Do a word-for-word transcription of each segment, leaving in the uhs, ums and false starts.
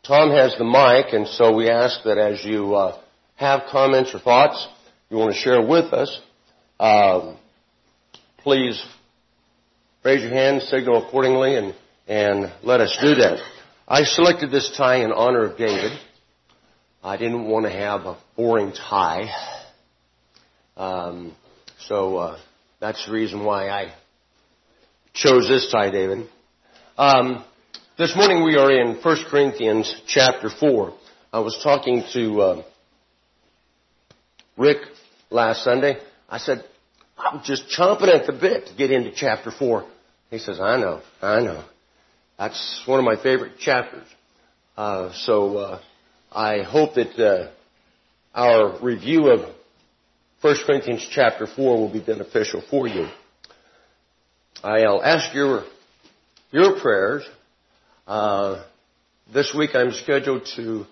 Tom has the mic, and so we ask that as you uh, have comments or thoughts you want to share with us, um, please raise your hand, signal accordingly, and, and let us do that. I selected this tie in honor of David. I didn't want to have a boring tie. Um, so uh, that's the reason why I chose this tie, David. Um, this morning we are in First Corinthians chapter four. I was talking to uh, Rick last Sunday. I said, I'm just chomping at the bit to get into chapter four. He says, I know, I know. That's one of my favorite chapters. Uh, so uh, I hope that uh, our review of First Corinthians chapter four will be beneficial for you. I'll ask your your prayers. Uh, this week I'm scheduled to,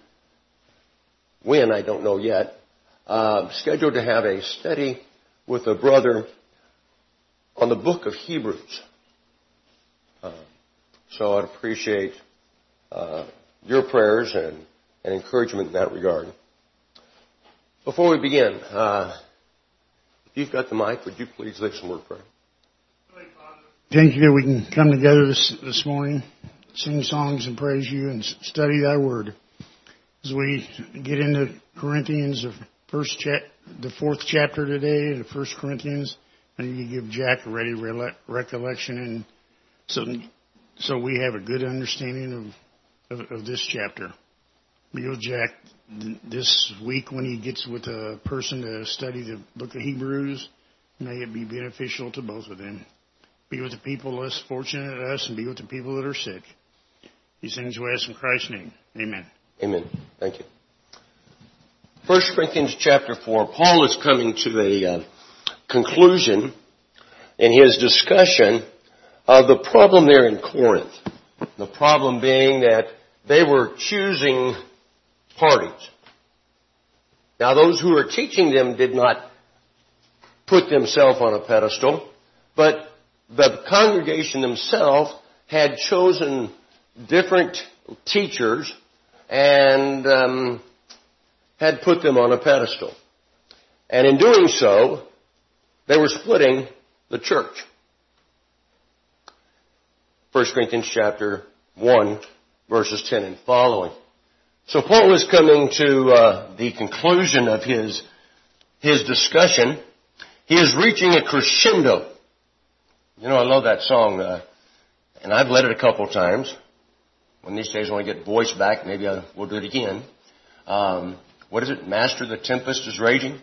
when, I don't know yet, uh, scheduled to have a study with a brother on the book of Hebrews. Uh, so I'd appreciate uh, your prayers and, and encouragement in that regard. Before we begin, uh, if you've got the mic, would you please lead some word of prayer? Thank you that we can come together this, this morning, sing songs and praise you and study thy word. As we get into Corinthians, the first cha- the fourth chapter today of First Corinthians, and you give Jack a ready re- recollection, and so so we have a good understanding of, of, of this chapter. Be with Jack this week when he gets with a person to study the book of Hebrews. May it be beneficial to both of them. Be with the people less fortunate than us, and be with the people that are sick. These things we ask in Christ's name. Amen. Amen. Thank you. First Corinthians chapter four, Paul is coming to a uh, conclusion in his discussion of the problem there in Corinth. The problem being that they were choosing parties. Now, those who were teaching them did not put themselves on a pedestal, but the congregation themselves had chosen different teachers and um, had put them on a pedestal. And in doing so, they were splitting the church. First Corinthians chapter one, verses ten and following. So Paul is coming to uh, the conclusion of his his discussion. He is reaching a crescendo. You know, I love that song, uh, and I've led it a couple of times. One of these days when I get voice back, maybe I will do it again. Um, what is it? Master, the tempest is raging.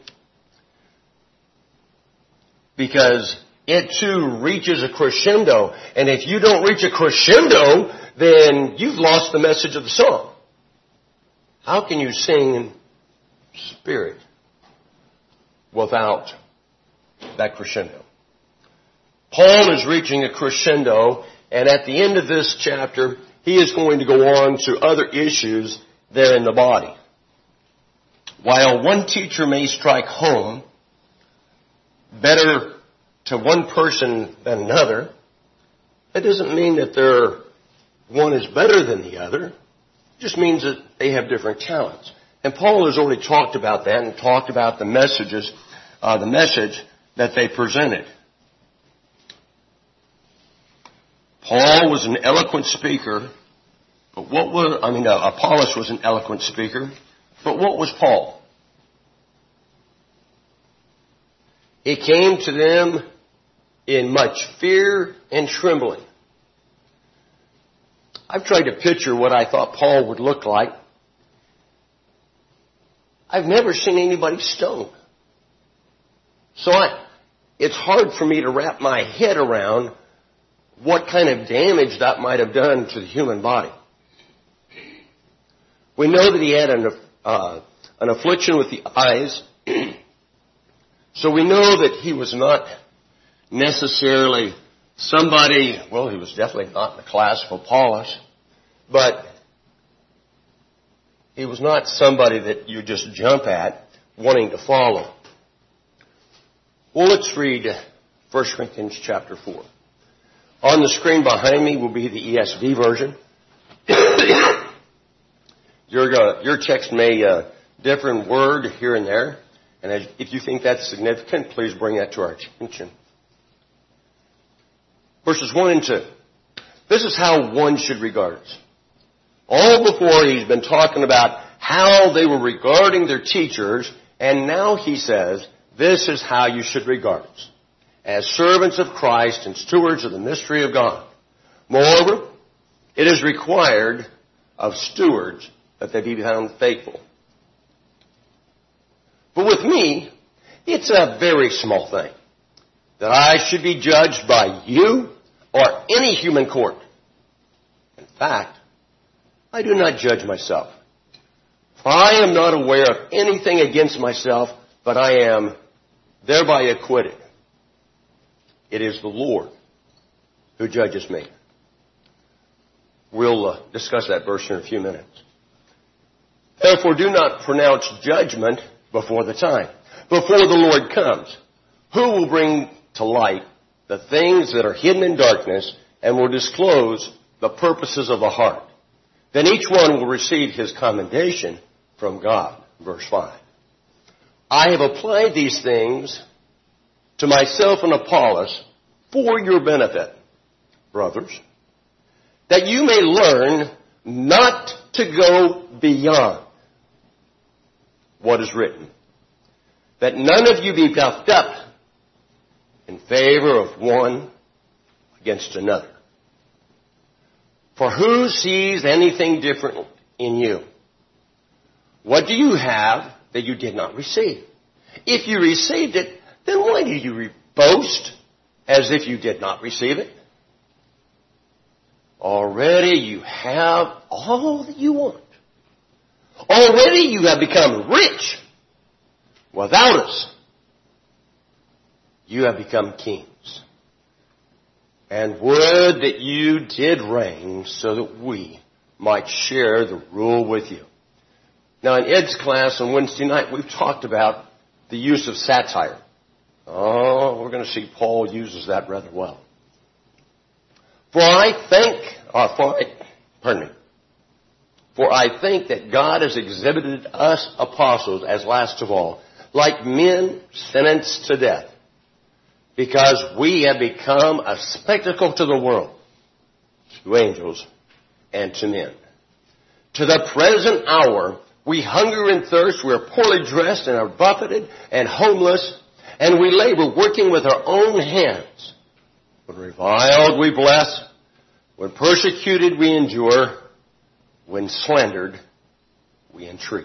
Because it too reaches a crescendo. And if you don't reach a crescendo, then you've lost the message of the song. How can you sing in spirit without that crescendo? Paul is reaching a crescendo, and at the end of this chapter, he is going to go on to other issues there in the body. While one teacher may strike home better to one person than another, that doesn't mean that they're, one is better than the other. It just means that they have different talents. And Paul has already talked about that and talked about the messages, uh, the message that they presented. Paul was an eloquent speaker, but what was, I mean, uh, Apollos was an eloquent speaker, but what was Paul? He came to them in much fear and trembling. I've tried to picture what I thought Paul would look like. I've never seen anybody stoned. So I, it's hard for me to wrap my head around what kind of damage that might have done to the human body. We know that he had an, uh, an affliction with the eyes. So we know that he was not necessarily somebody, well, he was definitely not in the class of Apollos, but he was not somebody that you just jump at wanting to follow. Well, let's read First Corinthians chapter four. On the screen behind me will be the E S V version. Your, uh, your text may uh, differ in word here and there. And as, if you think that's significant, please bring that to our attention. Verses one and two. This is how one should regard us. All before he's been talking about how they were regarding their teachers, and now he says, this is how you should regard us, as servants of Christ and stewards of the mystery of God. Moreover, it is required of stewards that they be found faithful. But with me, it's a very small thing that I should be judged by you or any human court. In fact, I do not judge myself. For I am not aware of anything against myself, but I am thereby acquitted. It is the Lord who judges me. We'll uh, discuss that verse in a few minutes. Therefore, do not pronounce judgment before the time, before the Lord comes, who will bring to light the things that are hidden in darkness and will disclose the purposes of the heart. Then each one will receive his commendation from God. Verse five. I have applied these things to myself and Apollos for your benefit, brothers, that you may learn not to go beyond what is written, that none of you be puffed up in favor of one against another. For who sees anything different in you? What do you have that you did not receive? If you received it, then why do you boast as if you did not receive it? Already you have all that you want. Already you have become rich without us. You have become kings. And would that you did reign so that we might share the rule with you. Now in Ed's class on Wednesday night, we've talked about the use of satire. Oh, we're going to see Paul uses that rather well. For I think, uh, for, pardon me, for I think that God has exhibited us apostles as last of all, like men sentenced to death, because we have become a spectacle to the world, to angels, and to men. To the present hour, we hunger and thirst, we are poorly dressed and are buffeted and homeless, and we labor working with our own hands. When reviled, we bless. When persecuted, we endure. When slandered, we entreat.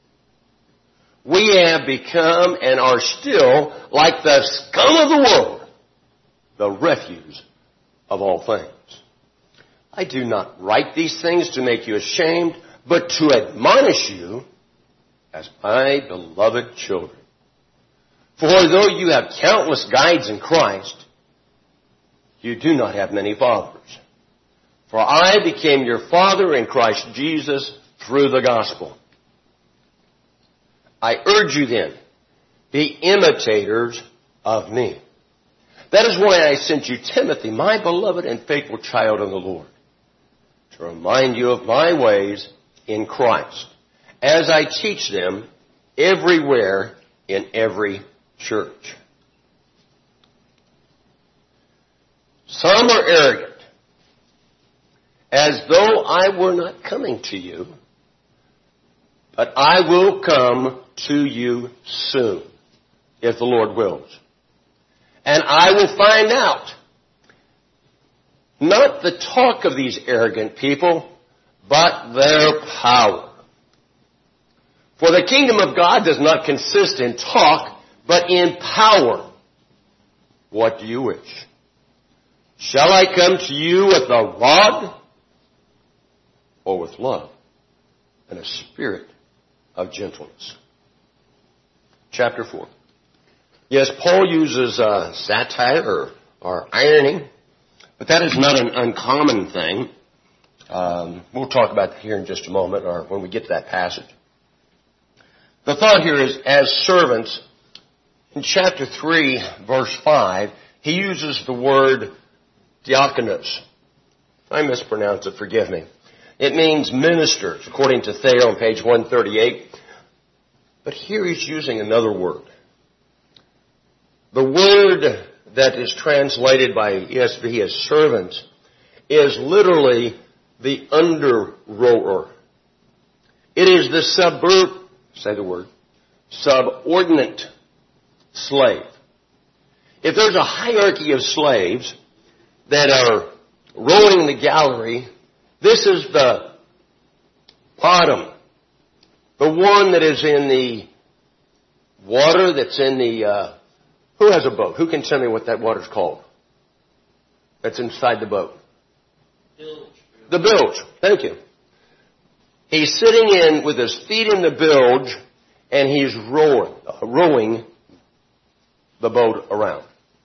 We have become and are still like the scum of the world, the refuse of all things. I do not write these things to make you ashamed, but to admonish you as my beloved children. For though you have countless guides in Christ, you do not have many fathers. For I became your father in Christ Jesus through the gospel. I urge you then, be imitators of me. That is why I sent you Timothy, my beloved and faithful child in the Lord, to remind you of my ways in Christ, as I teach them everywhere in every church. Some are arrogant, as though I were not coming to you, but I will come to you soon, if the Lord wills. And I will find out, not the talk of these arrogant people, but their power. For the kingdom of God does not consist in talk, but in power. What do you wish? Shall I come to you with a rod, or with love and a spirit of gentleness? Chapter four. Yes, Paul uses uh, satire or, or irony, but that is not an uncommon thing. Um, we'll talk about that here in just a moment, or when we get to that passage. The thought here is, as servants, in chapter three, verse five, he uses the word diakonos. If I mispronounce it, forgive me. It means ministers, according to Thayer on page one thirty-eight. But here he's using another word. The word that is translated by E S V as servant is literally the under-rower. It is the subver, say the word, subordinate slave. If there's a hierarchy of slaves that are rowing the gallery, this is the bottom. The one that is in the water, that's in the, uh, who has a boat? Who can tell me what that water's called? That's inside the boat. Bilge. The bilge. Thank you. He's sitting in with his feet in the bilge, and he's rowing, uh, rowing the boat around.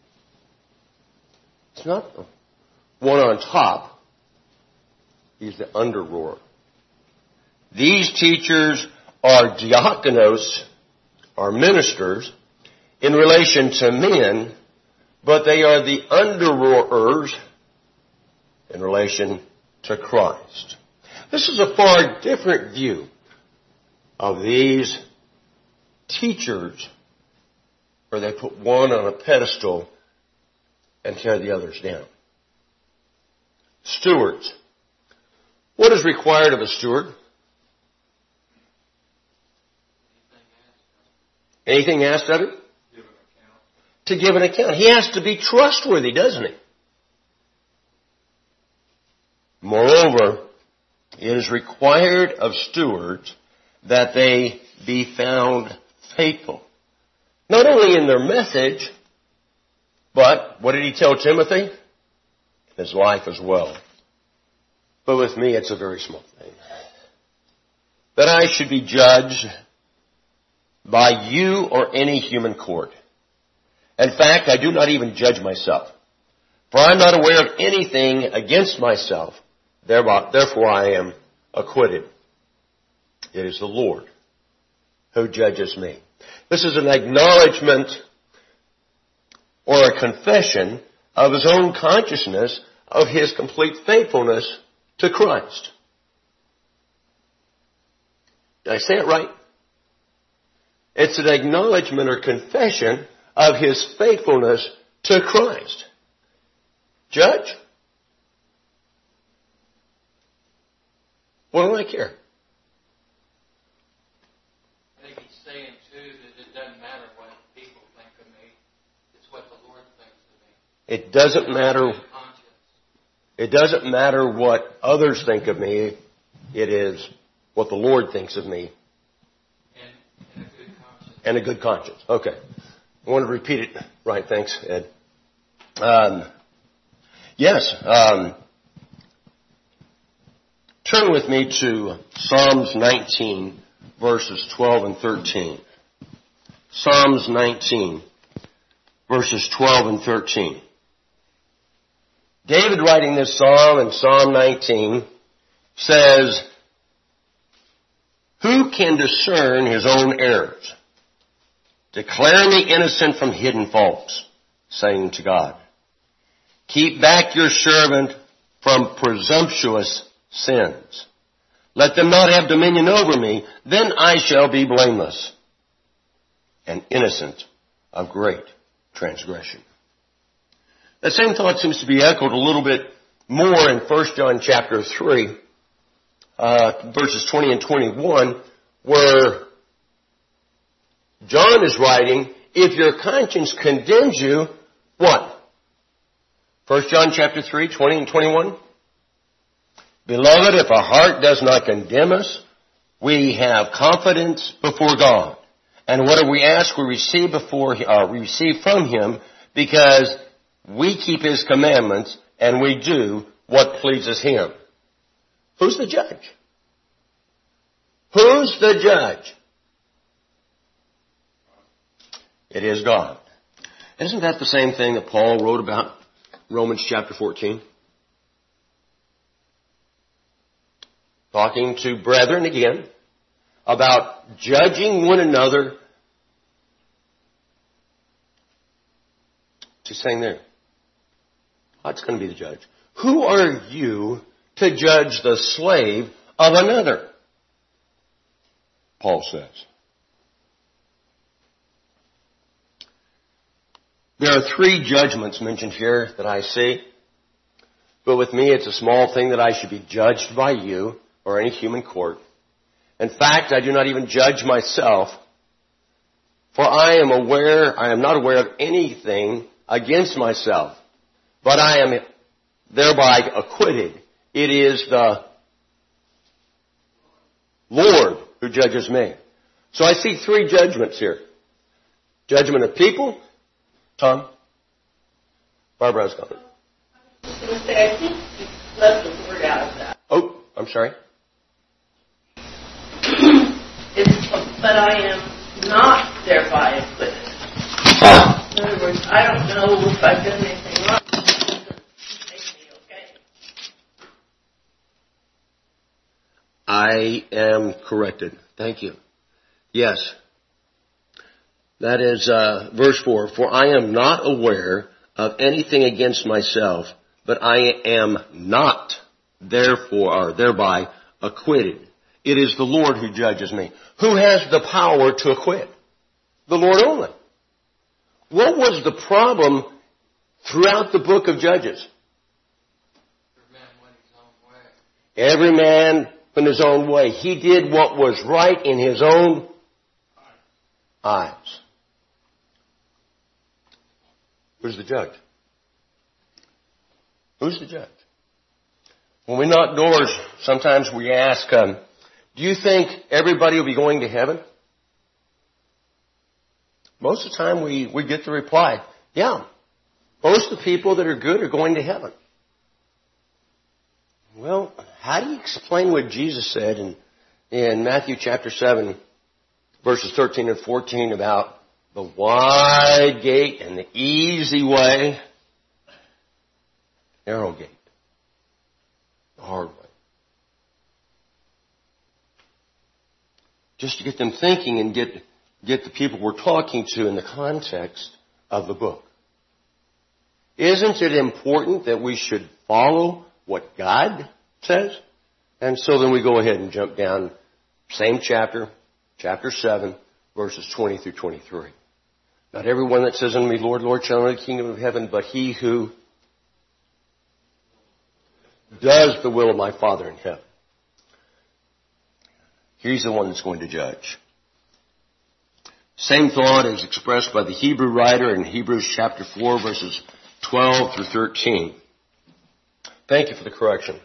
It's not the one on top. He's the under rower. These teachers are diakonos, are ministers, in relation to men, but they are the under-rowers in relation to Christ. This is a far different view of these teachers, where they put one on a pedestal and tear the others down. Stewards. What is required of a steward? Anything asked of him? Give an account. To give an account. He has to be trustworthy, doesn't he? Moreover, it is required of stewards that they be found faithful. Not only in their message, but what did he tell Timothy? His life as well. But with me, it's a very small thing. That I should be judged by you or any human court. In fact, I do not even judge myself. For I am not aware of anything against myself. Therefore I am acquitted. It is the Lord who judges me. This is an acknowledgement or a confession of his own consciousness of his complete faithfulness to Christ. Did I say it right? It's an acknowledgement or confession of his faithfulness to Christ. Judge? What do I care? I think he's saying, too, that it doesn't matter what people think of me. It's what the Lord thinks of me. It doesn't matter. It doesn't matter what others think of me. It is what the Lord thinks of me. And, and a good conscience. And a good conscience. Okay. I want to repeat it. Right. Thanks, Ed. Um, yes. Um, turn with me to Psalms nineteen, verses twelve and thirteen. Psalms nineteen, verses twelve and thirteen. David, writing this psalm in Psalm nineteen, says, "Who can discern his own errors? Declare me innocent from hidden faults," saying to God, "Keep back your servant from presumptuous sins. Let them not have dominion over me, then I shall be blameless and innocent of great transgression." That same thought seems to be echoed a little bit more in First John chapter three, uh, verses twenty and twenty-one, where John is writing, if your conscience condemns you, what? First John chapter three, twenty and twenty-one. "Beloved, if our heart does not condemn us, we have confidence before God. And whatever we ask, we receive before, uh, we receive from Him, because we keep His commandments and we do what pleases Him." Who's the judge? Who's the judge? It is God. Isn't that the same thing that Paul wrote about Romans chapter fourteen? Talking to brethren again about judging one another. What's he saying there? God's going to be the judge. Who are you to judge the slave of another, Paul says. There are three judgments mentioned here that I see. But with me, it's a small thing that I should be judged by you or any human court. In fact, I do not even judge myself, for I am aware, I am not aware of anything against myself, but I am thereby acquitted. It is the Lord who judges me. So I see three judgments here. Judgment of people. Tom? Barbara's got it. I was going to say, I think you left the word out of that. Oh, I'm sorry. It's, but I am not thereby acquitted. Ah. In other words, I don't know if I've done anything wrong. It doesn't make me okay. I am corrected. Thank you. Yes. That is uh, verse four. For I am not aware of anything against myself, but I am not therefore or thereby acquitted. It is the Lord who judges me. Who has the power to acquit? The Lord only. What was the problem throughout the book of Judges? Every man went his own way. He did what was right in his own eyes. Who's the judge? Who's the judge? When we knock doors, sometimes we ask, um, do you think everybody will be going to heaven? Most of the time we, we get the reply, yeah, most of the people that are good are going to heaven. Well, how do you explain what Jesus said in, in Matthew chapter seven, verses thirteen and fourteen about the wide gate and the easy way, narrow gate, the hard way? Just to get them thinking and get, get the people we're talking to in the context of the book. Isn't it important that we should follow what God says? And so then we go ahead and jump down, same chapter, chapter seven, verses twenty through twenty-three. Not everyone that says unto me, Lord, Lord, shall enter the kingdom of heaven, but he who does the will of my Father in heaven. He's the one that's going to judge. Same thought is expressed by the Hebrew writer in Hebrews chapter four, verses twelve through thirteen. Thank you for the correction.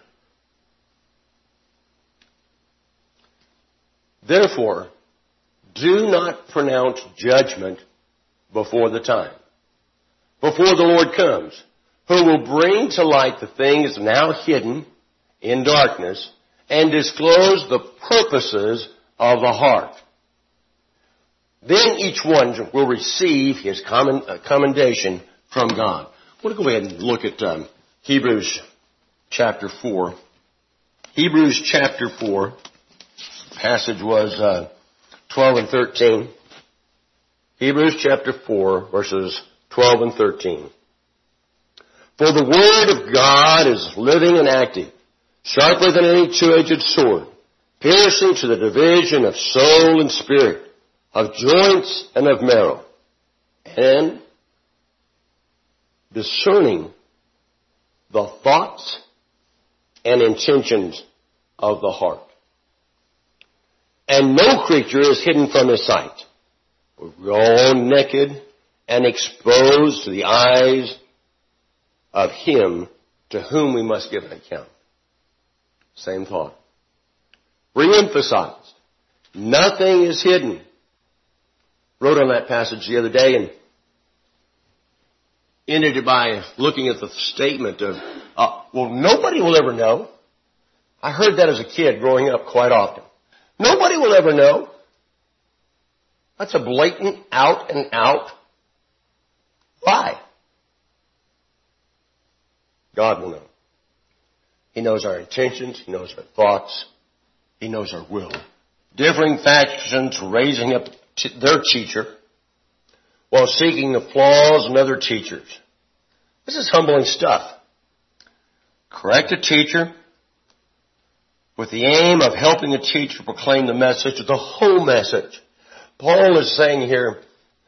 Therefore, do not pronounce judgment before the time, before the Lord comes, who will bring to light the things now hidden in darkness and disclose the purposes of the heart. Then each one will receive his commendation from God. I want to go ahead and look at um, Hebrews chapter four. Hebrews chapter four. Passage was uh, twelve and thirteen. Hebrews chapter four, verses twelve and thirteen. For the word of God is living and active, sharper than any two-edged sword, piercing to the division of soul and spirit, of joints and of marrow, and discerning the thoughts and intentions of the heart. And no creature is hidden from his sight. We're all naked and exposed to the eyes of him to whom we must give an account. Same thought. Re-emphasized. Nothing is hidden. Wrote on that passage the other day and ended it by looking at the statement of, uh, well, nobody will ever know. I heard that as a kid growing up quite often. Nobody will ever know. That's a blatant out and out lie. God will know. He knows our intentions. He knows our thoughts. He knows our will. Differing factions raising up t- their teacher while seeking the flaws in other teachers. This is humbling stuff. Correct a teacher, with the aim of helping a teacher proclaim the message, the whole message. Paul is saying here,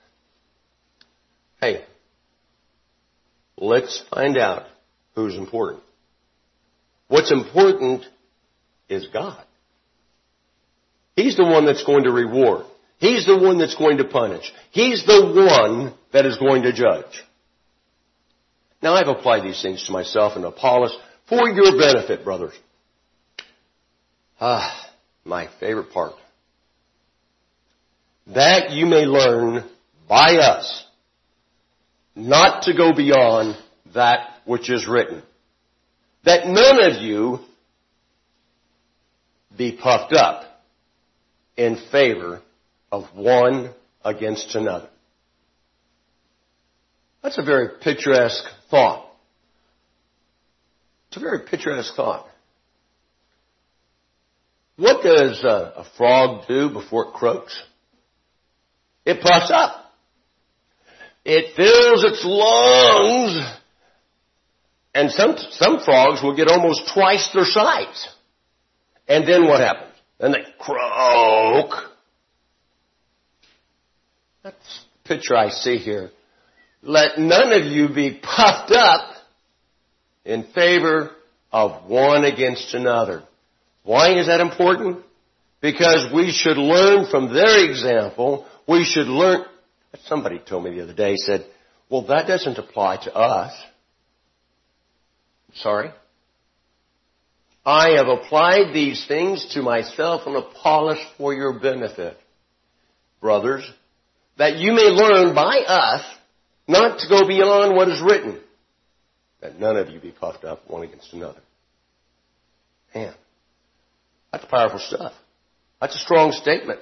hey, let's find out who's important. What's important is God. He's the one that's going to reward. He's the one that's going to punish. He's the one that is going to judge. Now, I've applied these things to myself and Apollos for your benefit, brothers. Ah, my favorite part. That you may learn by us not to go beyond that which is written. That none of you be puffed up in favor of one against another. That's a very picturesque thought. It's a very picturesque thought. What does a, a frog do before it croaks? It puffs up. It fills its lungs. And some, some frogs will get almost twice their size. And then what happens? Then they croak. That's the picture I see here. Let none of you be puffed up in favor of one against another. Why is that important? Because we should learn from their example. We should learn. Somebody told me the other day, said, well, that doesn't apply to us. Sorry? I have applied these things to myself and Apollos for your benefit, brothers, that you may learn by us not to go beyond what is written, that none of you be puffed up one against another. Man, that's powerful stuff. That's a strong statement.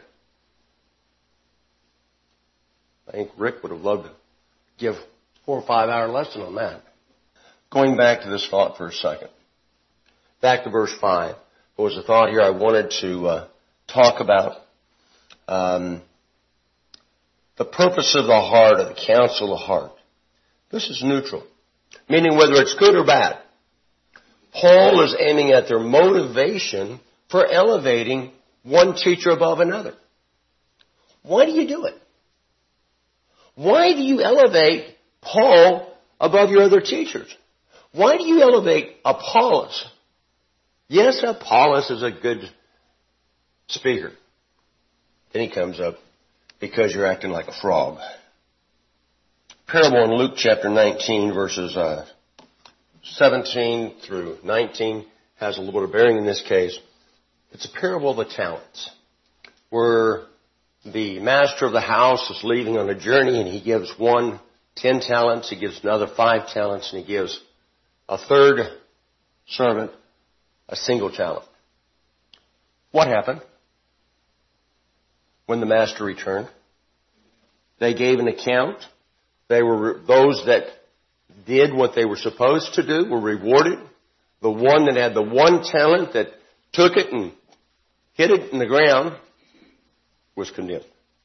I think Rick would have loved to give a four or five hour lesson on that. Going back to this thought for a second. Back to verse five. There was a thought here I wanted to uh, talk about. Um, the purpose of the heart, or the counsel of the heart. This is neutral, meaning whether it's good or bad. Paul is aiming at their motivation for elevating one teacher above another. Why do you do it? Why do you elevate Paul above your other teachers? Why do you elevate Apollos? Yes, Apollos is a good speaker. Then he comes up, because you're acting like a frog. Parable in Luke chapter nineteen, verses uh, seventeen through nineteen, has a little bit of bearing in this case. It's a parable of the talents, where the master of the house is leaving on a journey, and he gives one ten talents, he gives another five talents, and he gives a third servant a single talent. What happened when the master returned? They gave an account. They were, those that did what they were supposed to do were rewarded. The one that had the one talent that took it and hit it in the ground was condemned.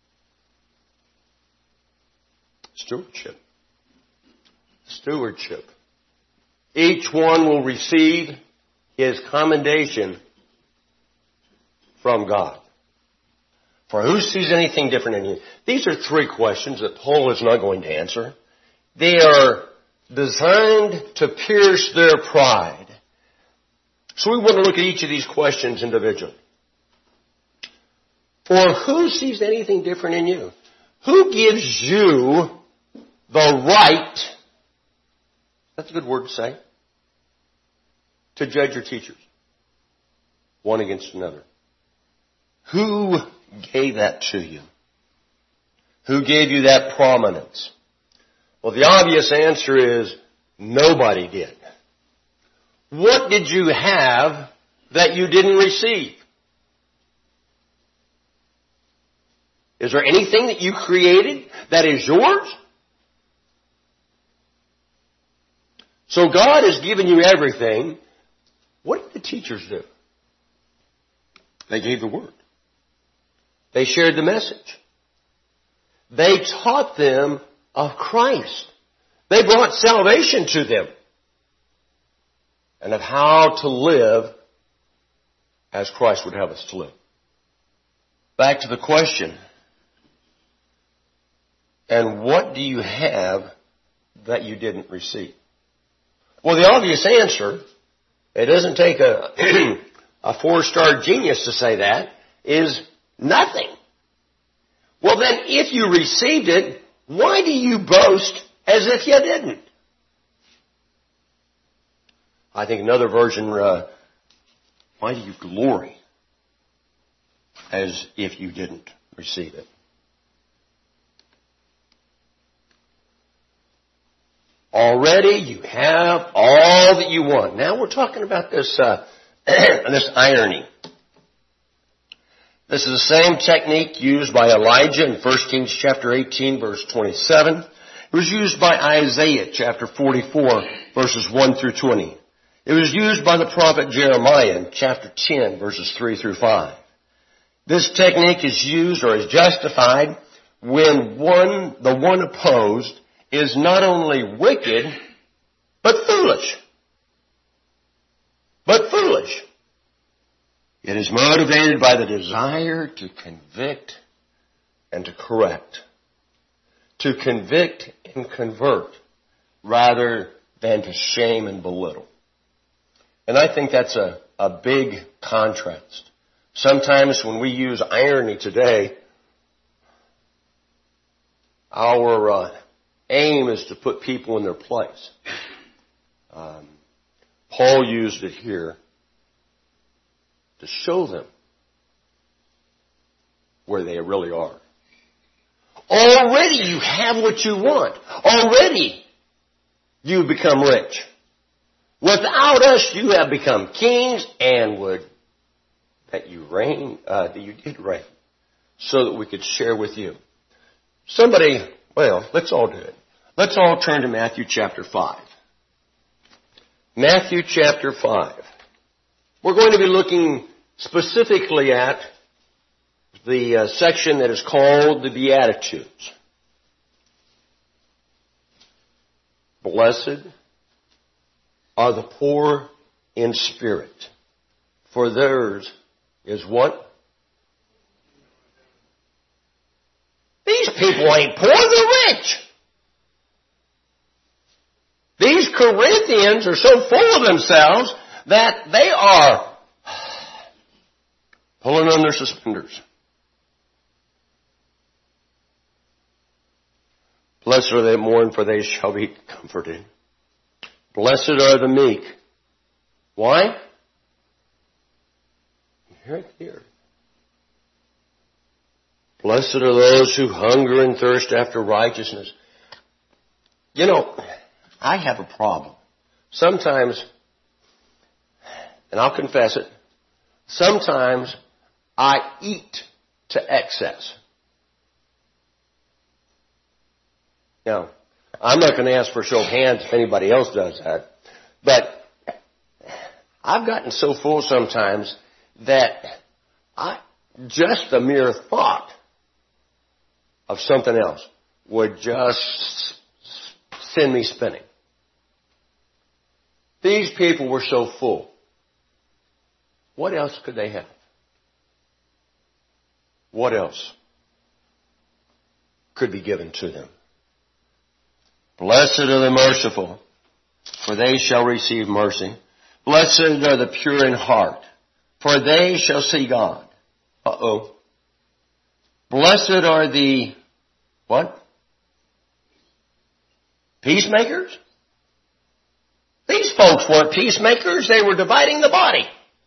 Stewardship. Stewardship. Each one will receive his commendation from God. For who sees anything different in you? These are three questions that Paul is not going to answer. They are designed to pierce their pride. So we want to look at each of these questions individually. For who sees anything different in you? Who gives you the right, that's a good word to say, to judge your teachers one against another? Who gave that to you? Who gave you that prominence? Well, the obvious answer is nobody did. What did you have that you didn't receive? Is there anything that you created that is yours? So God has given you everything. What did the teachers do? They gave the word. They shared the message. They taught them of Christ. They brought salvation to them and of how to live as Christ would have us to live. Back to the question, and what do you have that you didn't receive? Well, the obvious answer, it doesn't take a, a four-star genius to say that, is nothing. Well, then, if you received it, why do you boast as if you didn't? I think another version, uh, why do you glory as if you didn't receive it? Already you have all that you want. Now we're talking about this, uh, this irony. This is the same technique used by Elijah in First Kings chapter eighteen, verse twenty-seven. It was used by Isaiah chapter forty-four, verses one through twenty. It was used by the prophet Jeremiah in chapter ten, verses three through five. This technique is used or is justified when one, the one opposed is not only wicked, but foolish. But foolish. It is motivated by the desire to convict and to correct. To convict and convert rather than to shame and belittle. And I think that's a, a big contrast. Sometimes when we use irony today, our uh, aim is to put people in their place. Um, Paul used it here to show them where they really are. Already you have what you want. Already you've become rich. Without us, you have become kings, and would that you reign, uh, that you did reign, so that we could share with you. Somebody, well, let's all do it. Let's all turn to Matthew chapter five. Matthew chapter five. We're going to be looking specifically at the uh, section that is called the Beatitudes. Blessed are the poor in spirit, for theirs is what? These people ain't poor, they're rich. These Corinthians are so full of themselves that they are pulling on their suspenders. Blessed are they that mourn, for they shall be comforted. Blessed are the meek. Why? Hear it here. Blessed are those who hunger and thirst after righteousness. You know, I have a problem. Sometimes, and I'll confess it, sometimes I eat to excess. Now, I'm not going to ask for a show of hands if anybody else does that, but I've gotten so full sometimes that I, just the mere thought of something else would just send me spinning. These people were so full. What else could they have? What else could be given to them? Blessed are the merciful, for they shall receive mercy. Blessed are the pure in heart, for they shall see God. Uh-oh. Blessed are the, what? Peacemakers? These folks weren't peacemakers, they were dividing the body.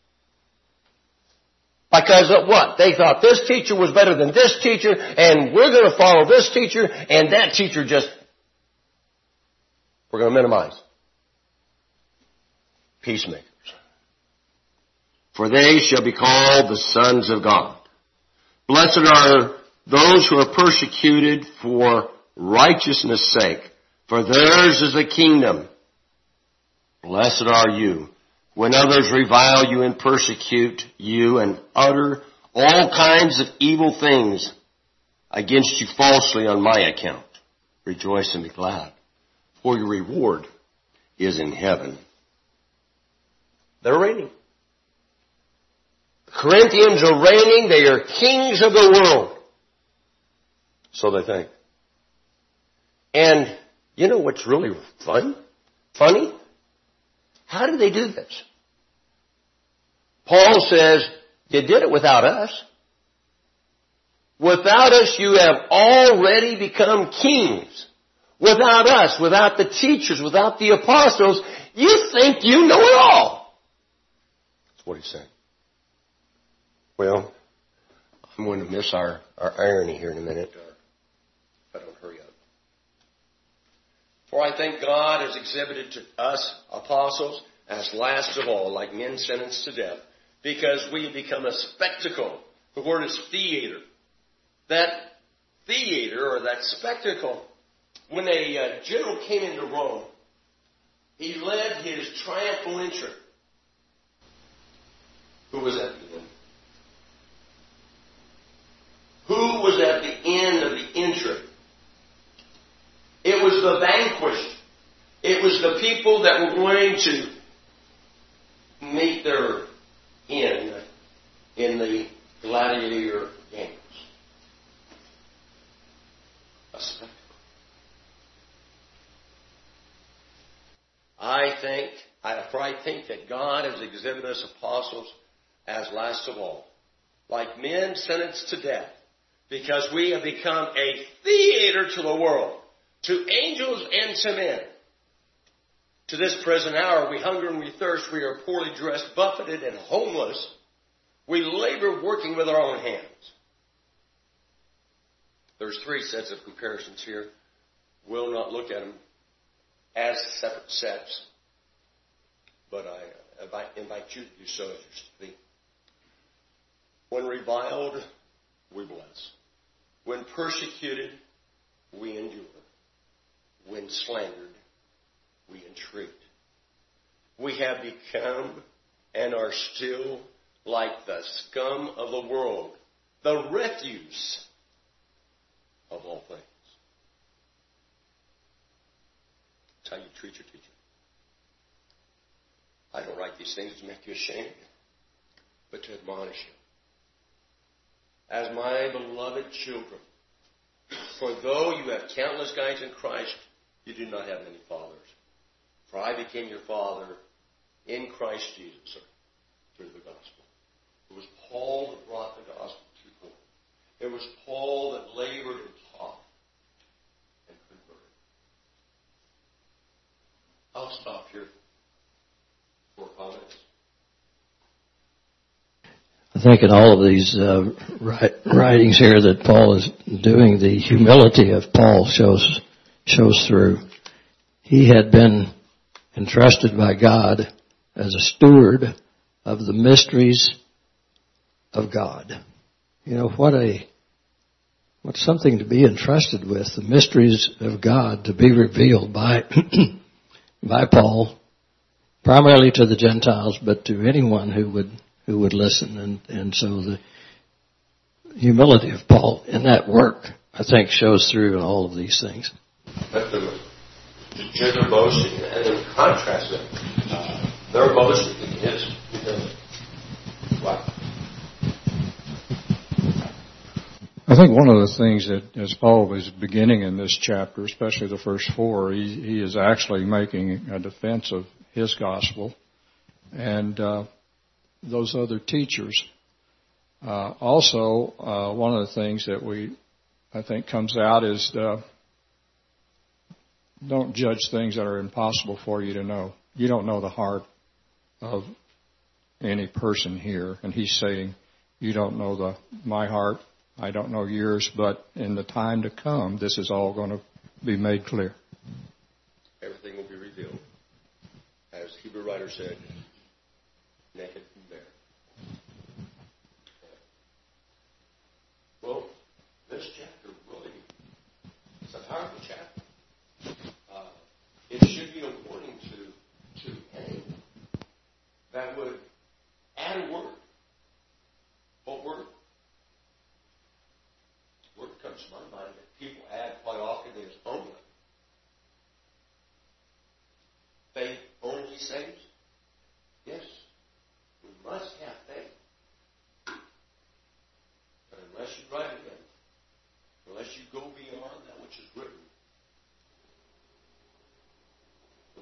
Because of what? They thought this teacher was better than this teacher, and we're going to follow this teacher, and that teacher just, we're going to minimize. Peacemakers. For they shall be called the sons of God. Blessed are those who are persecuted for righteousness' sake, for theirs is the kingdom. Blessed are you when others revile you and persecute you and utter all kinds of evil things against you falsely on my account. Rejoice and be glad, for your reward is in heaven. They're reigning. Corinthians are reigning. They are kings of the world. So they think. And you know what's really fun? Funny? How did they do this? Paul says, you did it without us. Without us, you have already become kings. Without us, without the teachers, without the apostles, you think you know it all. That's what he's saying. Well, I'm going to miss our, our irony here in a minute, if I don't hurry up. For I think God has exhibited to us, apostles, as last of all, like men sentenced to death, because we have become a spectacle. The word is theater. That theater, or that spectacle, when a uh, general came into Rome, he led his triumphal entry. Who was at the end? Who was at the end of the entry? It was the vanquished. It was the people that were going to meet their end in the gladiator games. A spectacle. I think, I, for I think that God has exhibited us apostles as last of all, like men sentenced to death, because we have become a theater to the world, to angels and to men. To this present hour, we hunger and we thirst. We are poorly dressed, buffeted, and homeless. We labor working with our own hands. There's three sets of comparisons here. We'll not look at them as separate sets, but I invite you to do so as you speak. When reviled, we bless. When persecuted, we endure. When slandered, we entreat. We have become and are still like the scum of the world, the refuse of all things. That's how you treat your teacher. I don't write these things to make you ashamed, but to admonish you. As my beloved children, for though you have countless guides in Christ, you do not have many fathers. For I became your father in Christ Jesus through the gospel. It was Paul that brought the gospel to forth. It was Paul that labored and taught and converted. I'll stop here for comments. I think in all of these uh, writings here that Paul is doing, the humility of Paul shows shows through. He had been entrusted by God as a steward of the mysteries of God. You know, what a what something to be entrusted with, the mysteries of God to be revealed by by Paul, primarily to the Gentiles, but to anyone who would who would listen. And, and so the humility of Paul in that work, I think, shows through in all of these things. But the, their boasting, and then contrast it. Uh, their boasting is humility. Wow. I think one of the things that, as Paul was beginning in this chapter, especially the first four, he, he is actually making a defense of his gospel and uh, those other teachers. Uh, also, uh, one of the things that we, I think, comes out is uh, don't judge things that are impossible for you to know. You don't know the heart of any person here, and he's saying, you don't know the my heart. I don't know yours, but in the time to come, this is all going to be made clear. Everything will be revealed. As the Hebrew writer said, naked and bare. Well, this chapter really is a powerful chapter. Uh, it should be a warning to, to anyone that would add a word. What word? Word comes to my mind that people add quite often is only. Faith only saves? Yes. We must have faith.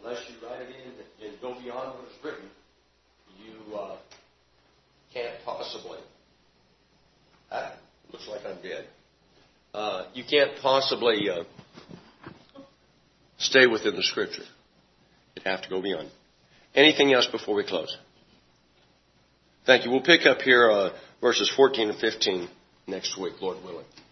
unless you write it in and go beyond what is written, you uh, can't possibly. That looks like I'm dead. Uh, you can't possibly uh, stay within the Scripture. You'd have to go beyond. Anything else before we close? Thank you. We'll pick up here uh, verses fourteen and fifteen next week, Lord willing.